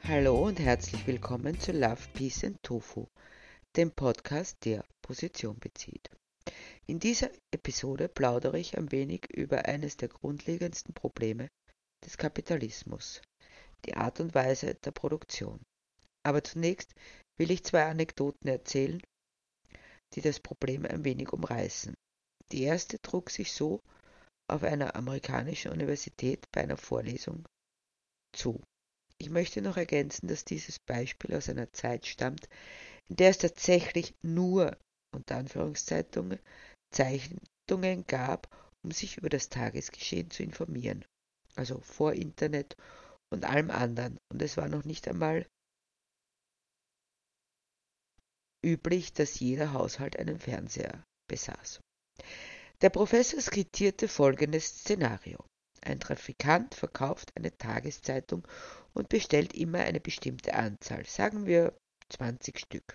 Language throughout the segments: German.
Hallo und herzlich willkommen zu Love, Peace and Tofu, dem Podcast, der Position bezieht. In dieser Episode plaudere ich ein wenig über eines der grundlegendsten Probleme des Kapitalismus, die Art und Weise der Produktion. Aber zunächst will ich zwei Anekdoten erzählen, die das Problem ein wenig umreißen. Die erste trug sich so auf einer amerikanischen Universität bei einer Vorlesung zu. Ich möchte noch ergänzen, dass dieses Beispiel aus einer Zeit stammt, in der es tatsächlich nur, unter Anführungszeichen, Zeitungen gab, um sich über das Tagesgeschehen zu informieren. Also vor Internet und allem anderen. Und es war noch nicht einmal üblich, dass jeder Haushalt einen Fernseher besaß. Der Professor skizzierte folgendes Szenario. Ein Trafikant verkauft eine Tageszeitung und bestellt immer eine bestimmte Anzahl, sagen wir 20 Stück.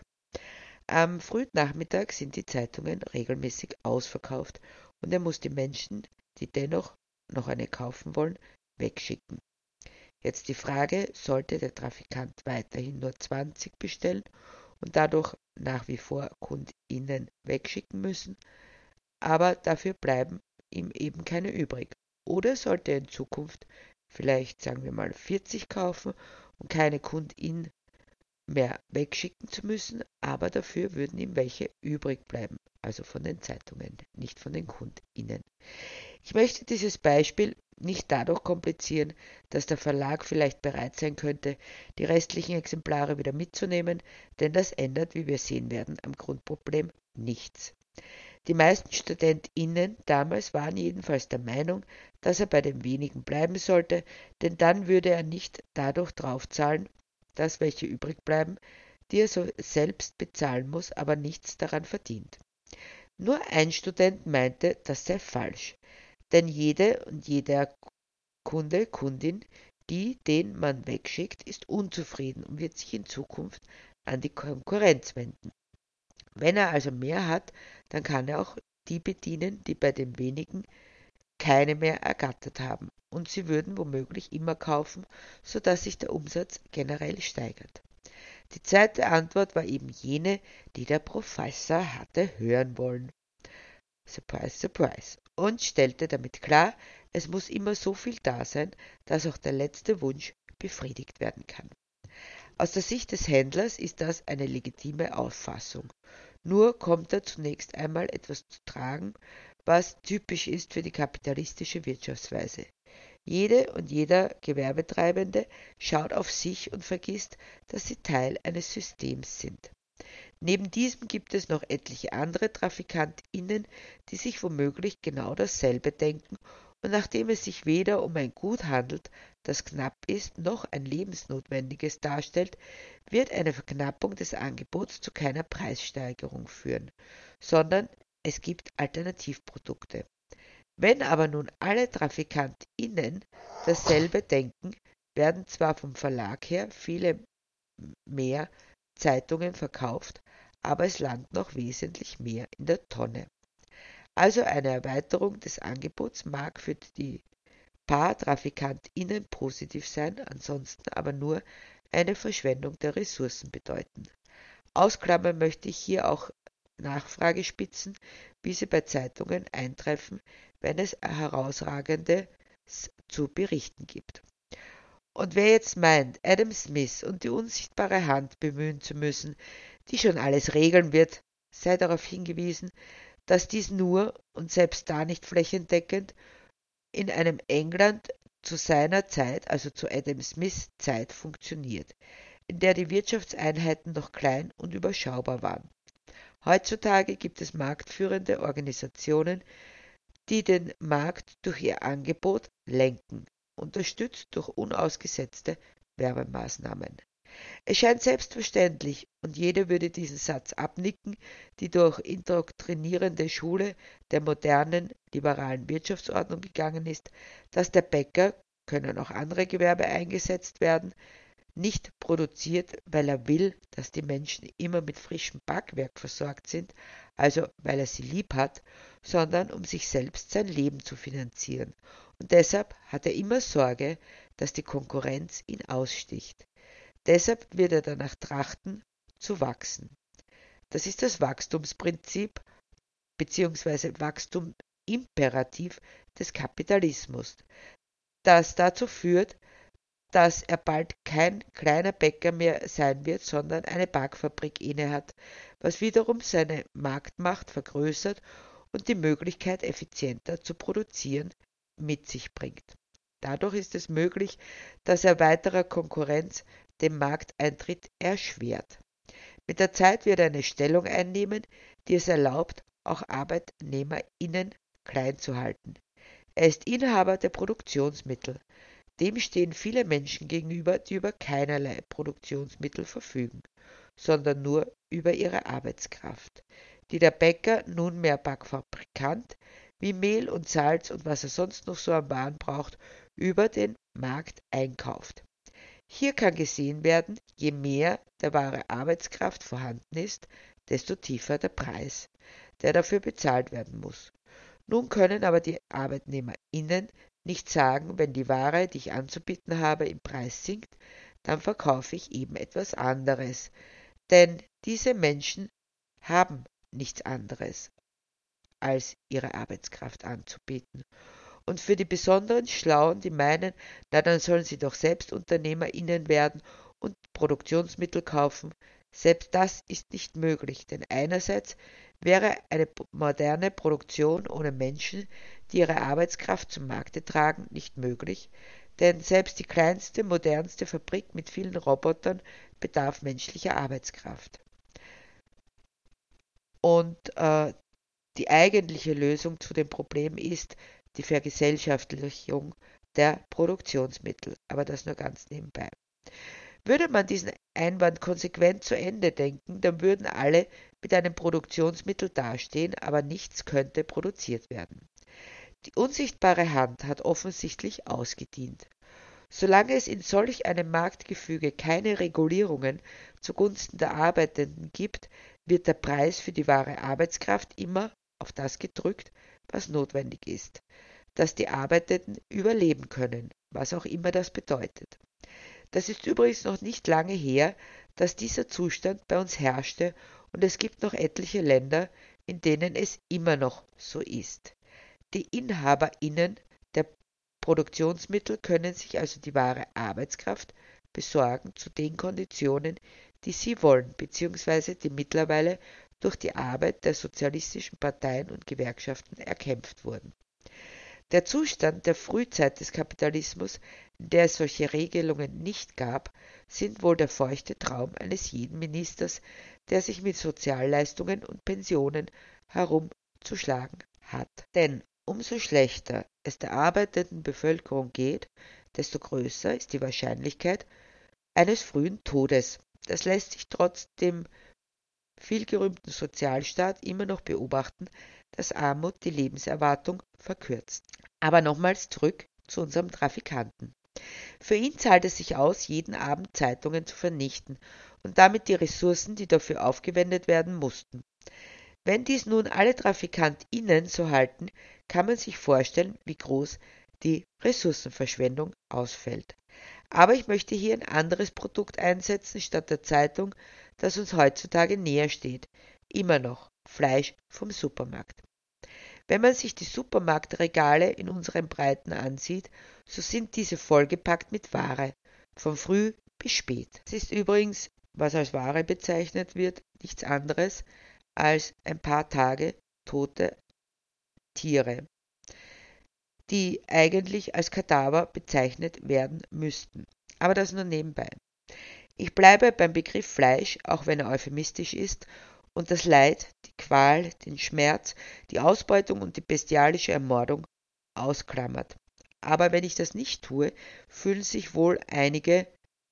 Am frühen Nachmittag sind die Zeitungen regelmäßig ausverkauft und er muss die Menschen, die dennoch noch eine kaufen wollen, wegschicken. Jetzt die Frage, sollte der Trafikant weiterhin nur 20 bestellen und dadurch nach wie vor KundInnen wegschicken müssen, aber dafür bleiben ihm eben keine übrig. Oder sollte er in Zukunft vielleicht, sagen wir mal, 40 kaufen und keine KundInnen mehr wegschicken zu müssen, aber dafür würden ihm welche übrig bleiben, also von den Zeitungen, nicht von den KundInnen. Ich möchte dieses Beispiel nicht dadurch komplizieren, dass der Verlag vielleicht bereit sein könnte, die restlichen Exemplare wieder mitzunehmen, denn das ändert, wie wir sehen werden, am Grundproblem nichts. Die meisten StudentInnen damals waren jedenfalls der Meinung, dass er bei den wenigen bleiben sollte, denn dann würde er nicht dadurch draufzahlen, dass welche übrig bleiben, die er so selbst bezahlen muss, aber nichts daran verdient. Nur ein Student meinte, das sei falsch, denn jede und jeder Kunde, Kundin, den man wegschickt, ist unzufrieden und wird sich in Zukunft an die Konkurrenz wenden. Wenn er also mehr hat, dann kann er auch die bedienen, die bei den wenigen keine mehr ergattert haben, und sie würden womöglich immer kaufen, sodass sich der Umsatz generell steigert. Die zweite Antwort war eben jene, die der Professor hatte hören wollen. Surprise, surprise. Und stellte damit klar, es muss immer so viel da sein, dass auch der letzte Wunsch befriedigt werden kann. Aus der Sicht des Händlers ist das eine legitime Auffassung. Nur kommt da zunächst einmal etwas zu tragen, was typisch ist für die kapitalistische Wirtschaftsweise. Jede und jeder Gewerbetreibende schaut auf sich und vergisst, dass sie Teil eines Systems sind. Neben diesem gibt es noch etliche andere TrafikantInnen, die sich womöglich genau dasselbe denken, und nachdem es sich weder um ein Gut handelt, das knapp ist, noch ein lebensnotwendiges darstellt, wird eine Verknappung des Angebots zu keiner Preissteigerung führen, sondern es gibt Alternativprodukte. Wenn aber nun alle TrafikantInnen dasselbe denken, werden zwar vom Verlag her viele mehr Zeitungen verkauft, aber es landet noch wesentlich mehr in der Tonne. Also eine Erweiterung des Angebots mag für die paar TrafikantInnen positiv sein, ansonsten aber nur eine Verschwendung der Ressourcen bedeuten. Ausklammern möchte ich hier auch Nachfragespitzen, wie sie bei Zeitungen eintreffen, wenn es Herausragendes zu berichten gibt. Und wer jetzt meint, Adam Smith und die unsichtbare Hand bemühen zu müssen, die schon alles regeln wird, sei darauf hingewiesen, dass dies nur, und selbst da nicht flächendeckend, in einem England zu seiner Zeit, also zu Adam Smiths Zeit, funktioniert, in der die Wirtschaftseinheiten noch klein und überschaubar waren. Heutzutage gibt es marktführende Organisationen, die den Markt durch ihr Angebot lenken, unterstützt durch unausgesetzte Werbemaßnahmen. Es scheint selbstverständlich, und jeder würde diesen Satz abnicken, die durch indoktrinierende Schule der modernen, liberalen Wirtschaftsordnung gegangen ist, dass der Bäcker, können auch andere Gewerbe eingesetzt werden, nicht produziert, weil er will, dass die Menschen immer mit frischem Backwerk versorgt sind, also weil er sie lieb hat, sondern um sich selbst sein Leben zu finanzieren. Und deshalb hat er immer Sorge, dass die Konkurrenz ihn aussticht. Deshalb wird er danach trachten, zu wachsen. Das ist das Wachstumsprinzip bzw. Wachstumimperativ des Kapitalismus, das dazu führt, dass er bald kein kleiner Bäcker mehr sein wird, sondern eine Backfabrik innehat, was wiederum seine Marktmacht vergrößert und die Möglichkeit, effizienter zu produzieren, mit sich bringt. Dadurch ist es möglich, dass er weiterer Konkurrenz den Markteintritt erschwert. Mit der Zeit wird er eine Stellung einnehmen, die es erlaubt, auch ArbeitnehmerInnen klein zu halten. Er ist Inhaber der Produktionsmittel. Dem stehen viele Menschen gegenüber, die über keinerlei Produktionsmittel verfügen, sondern nur über ihre Arbeitskraft, die der Bäcker, nunmehr Backfabrikant, wie Mehl und Salz und was er sonst noch so an Waren braucht, über den Markt einkauft. Hier kann gesehen werden, je mehr der wahre Arbeitskraft vorhanden ist, desto tiefer der Preis, der dafür bezahlt werden muss. Nun können aber die ArbeitnehmerInnen nicht sagen, wenn die Ware, die ich anzubieten habe, im Preis sinkt, dann verkaufe ich eben etwas anderes. Denn diese Menschen haben nichts anderes, als ihre Arbeitskraft anzubieten. Und für die besonderen Schlauen, die meinen, na dann sollen sie doch selbst UnternehmerInnen werden und Produktionsmittel kaufen, selbst das ist nicht möglich, denn einerseits wäre eine moderne Produktion ohne Menschen, die ihre Arbeitskraft zum Markte tragen, nicht möglich, denn selbst die kleinste, modernste Fabrik mit vielen Robotern bedarf menschlicher Arbeitskraft. Und die eigentliche Lösung zu dem Problem ist die Vergesellschaftlichung der Produktionsmittel, aber das nur ganz nebenbei. Würde man diesen Einwand konsequent zu Ende denken, dann würden alle mit einem Produktionsmittel dastehen, aber nichts könnte produziert werden. Die unsichtbare Hand hat offensichtlich ausgedient. Solange es in solch einem Marktgefüge keine Regulierungen zugunsten der Arbeitenden gibt, wird der Preis für die wahre Arbeitskraft immer auf das gedrückt, was notwendig ist, dass die Arbeitenden überleben können, was auch immer das bedeutet. Das ist übrigens noch nicht lange her, dass dieser Zustand bei uns herrschte, und es gibt noch etliche Länder, in denen es immer noch so ist. Die InhaberInnen der Produktionsmittel können sich also die wahre Arbeitskraft besorgen zu den Konditionen, die sie wollen, bzw. die mittlerweile durch die Arbeit der sozialistischen Parteien und Gewerkschaften erkämpft wurden. Der Zustand der Frühzeit des Kapitalismus, in der es solche Regelungen nicht gab, sind wohl der feuchte Traum eines jeden Ministers, der sich mit Sozialleistungen und Pensionen herumzuschlagen hat. Denn umso schlechter es der arbeitenden Bevölkerung geht, desto größer ist die Wahrscheinlichkeit eines frühen Todes. Das lässt sich trotz dem vielgerühmten Sozialstaat immer noch beobachten, dass Armut die Lebenserwartung verkürzt. Aber nochmals zurück zu unserem Trafikanten. Für ihn zahlt es sich aus, jeden Abend Zeitungen zu vernichten und damit die Ressourcen, die dafür aufgewendet werden mussten. Wenn dies nun alle TrafikantInnen so halten, kann man sich vorstellen, wie groß die Ressourcenverschwendung ausfällt. Aber ich möchte hier ein anderes Produkt einsetzen statt der Zeitung, das uns heutzutage näher steht. Immer noch Fleisch vom Supermarkt. Wenn man sich die Supermarktregale in unseren Breiten ansieht, so sind diese vollgepackt mit Ware, von früh bis spät. Es ist übrigens, was als Ware bezeichnet wird, nichts anderes als ein paar Tage tote Tiere, die eigentlich als Kadaver bezeichnet werden müssten. Aber das nur nebenbei. Ich bleibe beim Begriff Fleisch, auch wenn er euphemistisch ist, und das Leid, die Qual, den Schmerz, die Ausbeutung und die bestialische Ermordung ausklammert. Aber wenn ich das nicht tue, fühlen sich wohl einige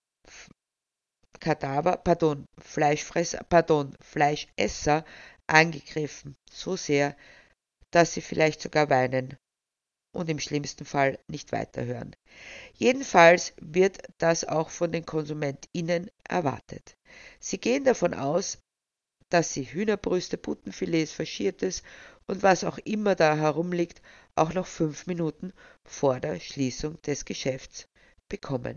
Fleischesser angegriffen, so sehr, dass sie vielleicht sogar weinen und im schlimmsten Fall nicht weiterhören. Jedenfalls wird das auch von den KonsumentInnen erwartet. Sie gehen davon aus, dass sie Hühnerbrüste, Puttenfilets, Faschiertes und was auch immer da herumliegt, auch noch 5 Minuten vor der Schließung des Geschäfts bekommen.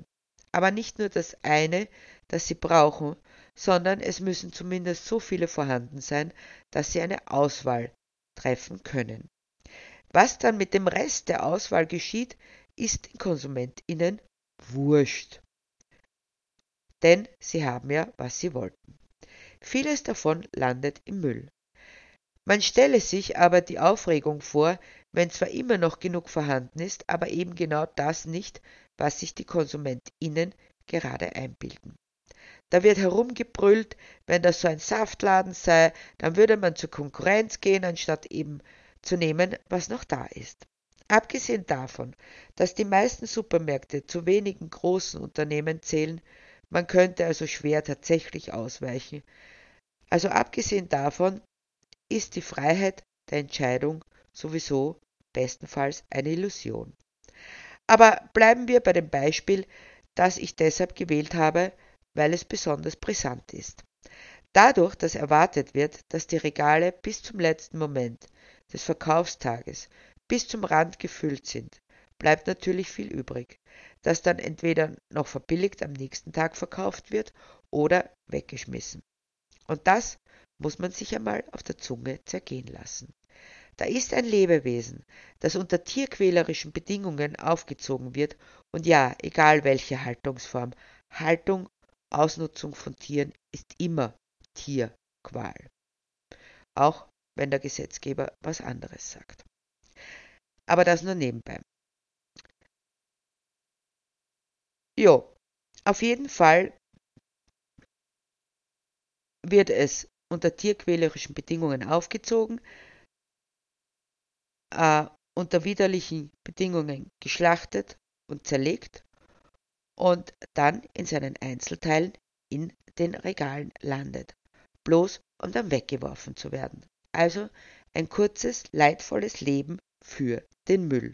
Aber nicht nur das eine, das sie brauchen, sondern es müssen zumindest so viele vorhanden sein, dass sie eine Auswahl treffen können. Was dann mit dem Rest der Auswahl geschieht, ist den KonsumentInnen wurscht. Denn sie haben ja, was sie wollten. Vieles davon landet im Müll. Man stelle sich aber die Aufregung vor, wenn zwar immer noch genug vorhanden ist, aber eben genau das nicht, was sich die KonsumentInnen gerade einbilden. Da wird herumgebrüllt, wenn das so ein Saftladen sei, dann würde man zur Konkurrenz gehen, anstatt eben zu nehmen, was noch da ist. Abgesehen davon, dass die meisten Supermärkte zu wenigen großen Unternehmen zählen, man könnte also schwer tatsächlich ausweichen. Also abgesehen davon ist die Freiheit der Entscheidung sowieso bestenfalls eine Illusion. Aber bleiben wir bei dem Beispiel, das ich deshalb gewählt habe, weil es besonders brisant ist. Dadurch, dass erwartet wird, dass die Regale bis zum letzten Moment des Verkaufstages bis zum Rand gefüllt sind, bleibt natürlich viel übrig, das dann entweder noch verbilligt am nächsten Tag verkauft wird oder weggeschmissen. Und das muss man sich einmal auf der Zunge zergehen lassen. Da ist ein Lebewesen, das unter tierquälerischen Bedingungen aufgezogen wird, und ja, egal welche Haltungsform, Haltung, Ausnutzung von Tieren ist immer Tierqual, auch wenn der Gesetzgeber was anderes sagt. Aber das nur nebenbei. Jo, auf jeden Fall wird es unter tierquälerischen Bedingungen aufgezogen, unter widerlichen Bedingungen geschlachtet und zerlegt und dann in seinen Einzelteilen in den Regalen landet, bloß um dann weggeworfen zu werden. Also ein kurzes, leidvolles Leben für den Müll.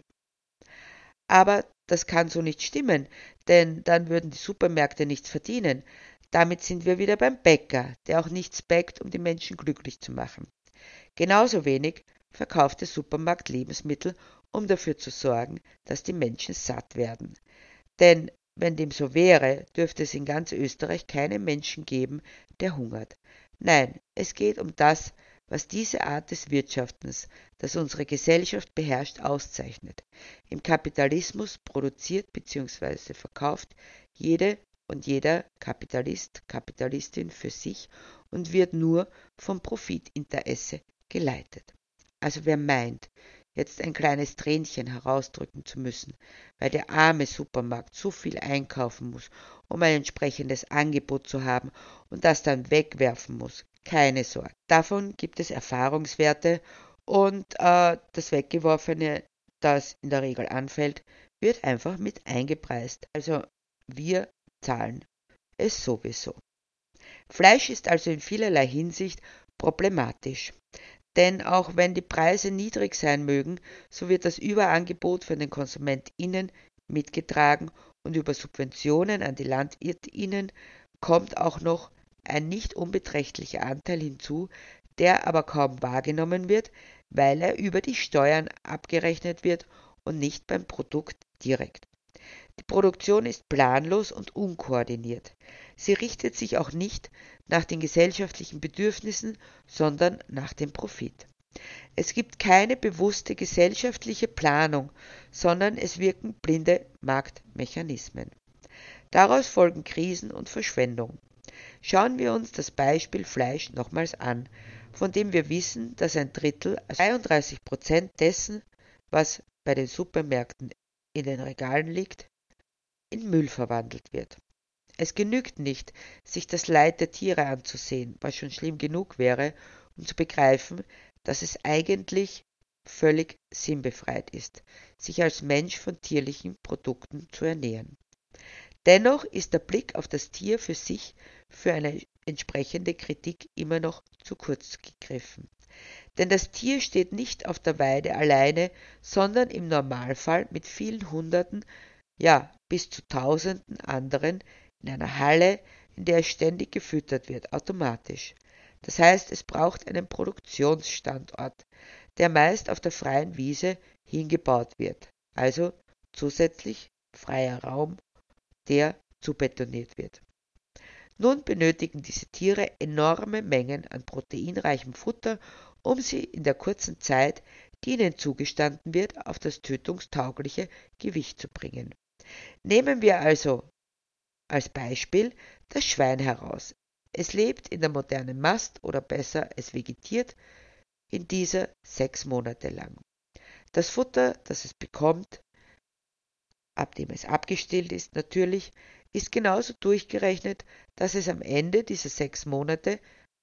Aber das kann so nicht stimmen, denn dann würden die Supermärkte nichts verdienen. Damit sind wir wieder beim Bäcker, der auch nichts bäckt, um die Menschen glücklich zu machen. Genauso wenig verkauft der Supermarkt Lebensmittel, um dafür zu sorgen, dass die Menschen satt werden. Denn wenn dem so wäre, dürfte es in ganz Österreich keinen Menschen geben, der hungert. Nein, es geht um das, was diese Art des Wirtschaftens, das unsere Gesellschaft beherrscht, auszeichnet. Im Kapitalismus produziert bzw. verkauft jede und jeder Kapitalist, Kapitalistin für sich und wird nur vom Profitinteresse geleitet. Also wer meint, jetzt ein kleines Tränchen herausdrücken zu müssen, weil der arme Supermarkt so viel einkaufen muss, um ein entsprechendes Angebot zu haben und das dann wegwerfen muss, keine Sorge. Davon gibt es Erfahrungswerte und das Weggeworfene, das in der Regel anfällt, wird einfach mit eingepreist. Also wir zahlen es sowieso. Fleisch ist also in vielerlei Hinsicht problematisch. Denn auch wenn die Preise niedrig sein mögen, so wird das Überangebot von den KonsumentInnen mitgetragen und über Subventionen an die LandwirtInnen kommt auch noch ein nicht unbeträchtlicher Anteil hinzu, der aber kaum wahrgenommen wird, weil er über die Steuern abgerechnet wird und nicht beim Produkt direkt. Die Produktion ist planlos und unkoordiniert. Sie richtet sich auch nicht nach den gesellschaftlichen Bedürfnissen, sondern nach dem Profit. Es gibt keine bewusste gesellschaftliche Planung, sondern es wirken blinde Marktmechanismen. Daraus folgen Krisen und Verschwendung. Schauen wir uns das Beispiel Fleisch nochmals an, von dem wir wissen, dass ein Drittel, also 33% dessen, was bei den Supermärkten in den Regalen liegt, in Müll verwandelt wird. Es genügt nicht, sich das Leid der Tiere anzusehen, was schon schlimm genug wäre, um zu begreifen, dass es eigentlich völlig sinnbefreit ist, sich als Mensch von tierlichen Produkten zu ernähren. Dennoch ist der Blick auf das Tier für sich für eine entsprechende Kritik immer noch zu kurz gegriffen. Denn das Tier steht nicht auf der Weide alleine, sondern im Normalfall mit vielen Hunderten, ja bis zu Tausenden anderen in einer Halle, in der es ständig gefüttert wird, automatisch. Das heißt, es braucht einen Produktionsstandort, der meist auf der freien Wiese hingebaut wird, also zusätzlich freier Raum, der zubetoniert wird. Nun benötigen diese Tiere enorme Mengen an proteinreichem Futter, um sie in der kurzen Zeit, die ihnen zugestanden wird, auf das tötungstaugliche Gewicht zu bringen. Nehmen wir also als Beispiel das Schwein heraus. Es lebt in der modernen Mast oder besser, es vegetiert in dieser 6 Monate lang. Das Futter, das es bekommt, ab dem es abgestillt ist natürlich, ist genauso durchgerechnet, dass es am Ende dieser 6 Monate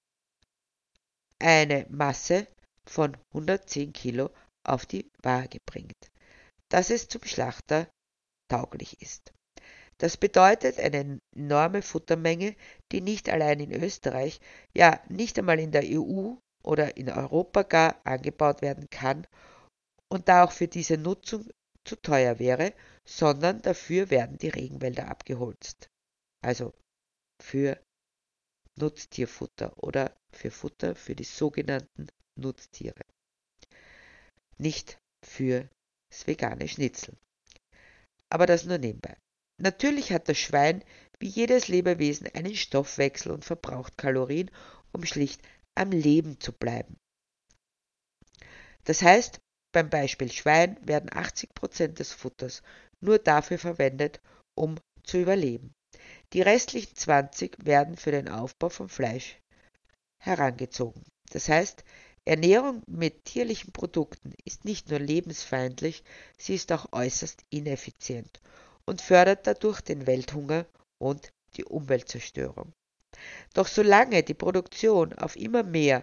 eine Masse von 110 Kilo auf die Waage bringt, dass es zum Schlachter tauglich ist. Das bedeutet eine enorme Futtermenge, die nicht allein in Österreich, ja nicht einmal in der EU oder in Europa gar angebaut werden kann und da auch für diese Nutzung zu teuer wäre, sondern dafür werden die Regenwälder abgeholzt. Also für Nutztierfutter oder für Futter für die sogenannten Nutztiere. Nicht für das vegane Schnitzel. Aber das nur nebenbei. Natürlich hat das Schwein wie jedes Lebewesen einen Stoffwechsel und verbraucht Kalorien, um schlicht am Leben zu bleiben. Das heißt, beim Beispiel Schwein werden 80% des Futters nur dafür verwendet, um zu überleben. Die restlichen 20 werden für den Aufbau von Fleisch herangezogen. Das heißt, Ernährung mit tierlichen Produkten ist nicht nur lebensfeindlich, sie ist auch äußerst ineffizient und fördert dadurch den Welthunger und die Umweltzerstörung. Doch solange die Produktion auf immer mehr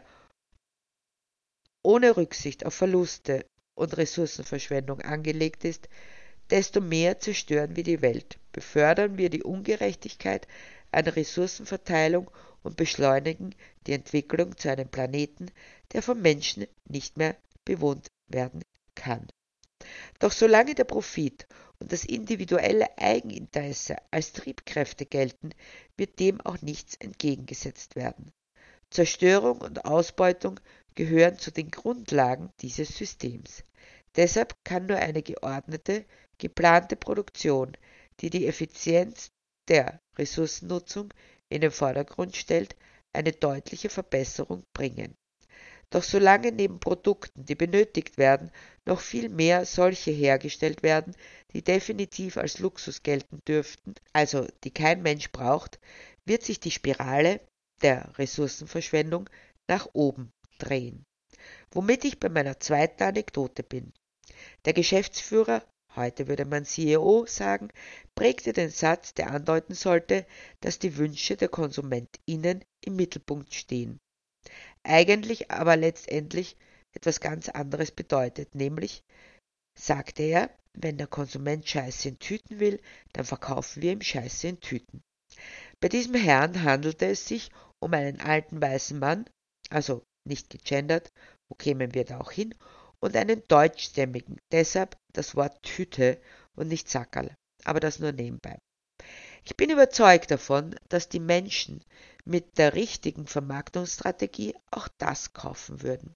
ohne Rücksicht auf Verluste und Ressourcenverschwendung angelegt ist, desto mehr zerstören wir die Welt, befördern wir die Ungerechtigkeit an Ressourcenverteilung und beschleunigen die Entwicklung zu einem Planeten, der vom Menschen nicht mehr bewohnt werden kann. Doch solange der Profit und das individuelle Eigeninteresse als Triebkräfte gelten, wird dem auch nichts entgegengesetzt werden. Zerstörung und Ausbeutung gehören zu den Grundlagen dieses Systems. Deshalb kann nur eine geordnete, geplante Produktion, die die Effizienz der Ressourcennutzung in den Vordergrund stellt, eine deutliche Verbesserung bringen. Doch solange neben Produkten, die benötigt werden, noch viel mehr solche hergestellt werden, die definitiv als Luxus gelten dürften, also die kein Mensch braucht, wird sich die Spirale der Ressourcenverschwendung nach oben drehen. Womit ich bei meiner zweiten Anekdote bin. Der Geschäftsführer, heute würde man CEO sagen, prägte den Satz, der andeuten sollte, dass die Wünsche der KonsumentInnen im Mittelpunkt stehen. Eigentlich aber letztendlich etwas ganz anderes bedeutet, nämlich, sagte er, wenn der Konsument Scheiße in Tüten will, dann verkaufen wir ihm Scheiße in Tüten. Bei diesem Herrn handelte es sich um einen alten weißen Mann, also nicht gegendert, wo kämen wir da auch hin, und einen deutschstämmigen, deshalb das Wort Tüte und nicht Sackerl, aber das nur nebenbei. Ich bin überzeugt davon, dass die Menschen mit der richtigen Vermarktungsstrategie auch das kaufen würden.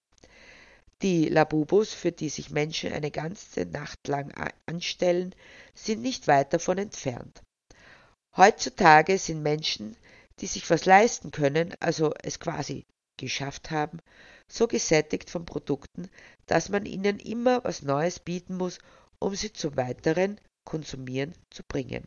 Die Labubus, für die sich Menschen eine ganze Nacht lang anstellen, sind nicht weit davon entfernt. Heutzutage sind Menschen, die sich was leisten können, also es quasi geschafft haben, so gesättigt von Produkten, dass man ihnen immer was Neues bieten muss, um sie zum weiteren Konsumieren zu bringen.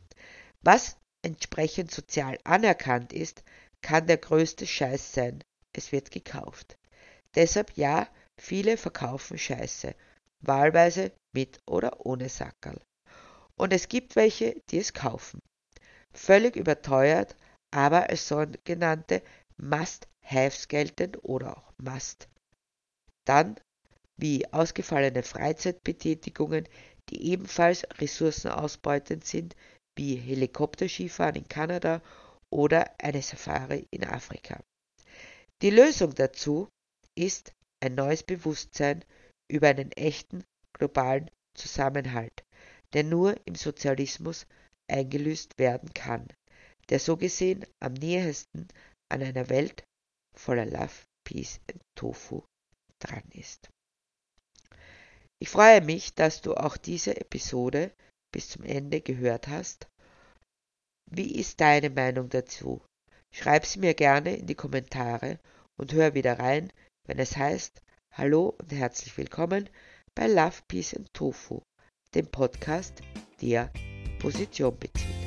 Was entsprechend sozial anerkannt ist, kann der größte Scheiß sein. Es wird gekauft. Deshalb ja, viele verkaufen Scheiße, wahlweise mit oder ohne Sackerl. Und es gibt welche, die es kaufen. Völlig überteuert, aber als sogenannte Must-Haves geltend oder auch Must. Dann wie ausgefallene Freizeitbetätigungen, die ebenfalls ressourcenausbeutend sind, wie Helikopterskifahren in Kanada oder eine Safari in Afrika. Die Lösung dazu ist ein neues Bewusstsein über einen echten globalen Zusammenhalt, der nur im Sozialismus eingelöst werden kann, der so gesehen am nähesten an einer Welt voller Love, Peace and Tofu dran ist. Ich freue mich, dass du auch diese Episode bis zum Ende gehört hast Wie ist deine Meinung dazu? Schreib sie mir gerne in die Kommentare und hör wieder rein, wenn es heißt, hallo und herzlich willkommen bei Love, Peace and Tofu, dem Podcast, der Position bezieht.